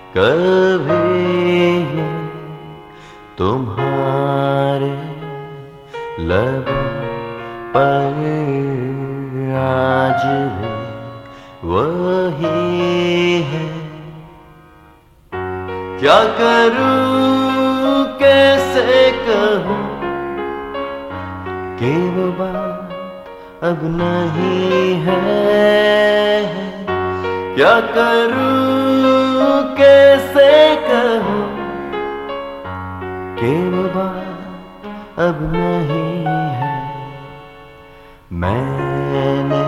कभी ये तुम्हारे लबों पर आज भी वही है। क्या करूं कैसे कहूं कि वो बात अब नहीं है। क्या करूं कैसे कहूं कि वो बात अब नहीं है। मैंने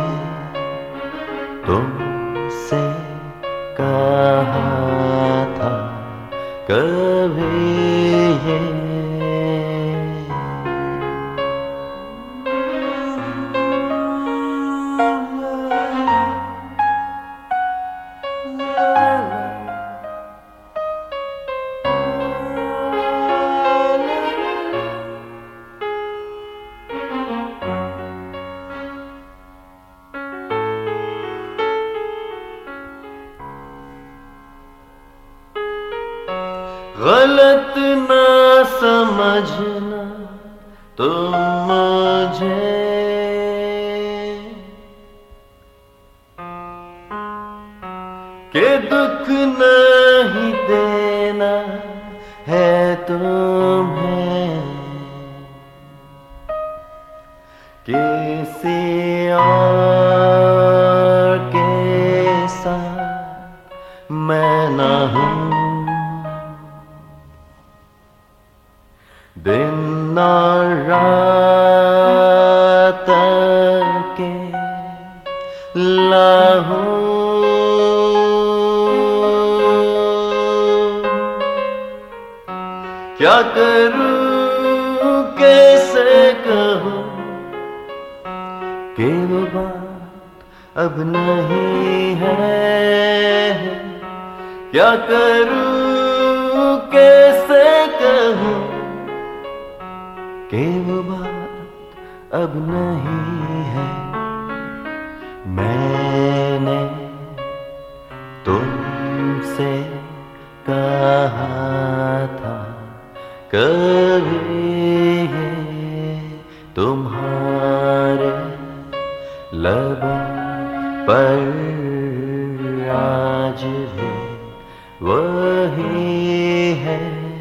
तुमसे कहा था कभी ये गलत ना समझना तुम मुझे, कि दुख नहीं देना है तुम्हें। किसी और के साथ मैं ना हूँ, दिन और रात के लाहूं। क्या करूं कैसे कहूं कि वो बात अब नहीं है। क्या करूं कैसे कहूं कि वो बात अब नहीं है। मैंने तुमसे कहा था कभी ये तुम्हारे लबों पर आज भी वही है।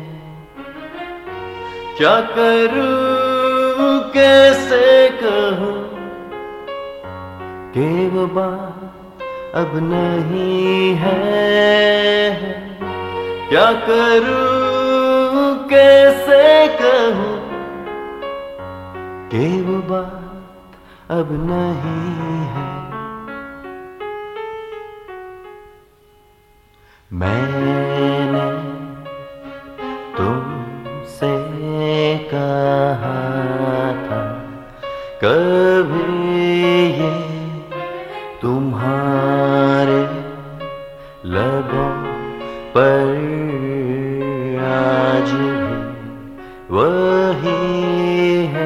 क्या करूं कैसे कहूं कि वो बात अब नहीं है। क्या करूं कैसे कहूं कि वो बात अब नहीं है। मैंने तुमसे कहा था कभी ये तुम्हारे लबों पर आज भी वही है।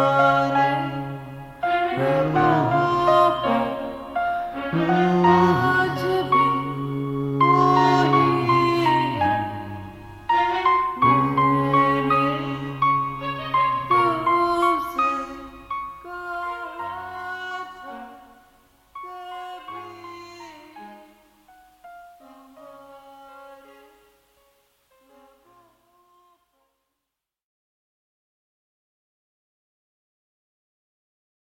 Mm-hmm.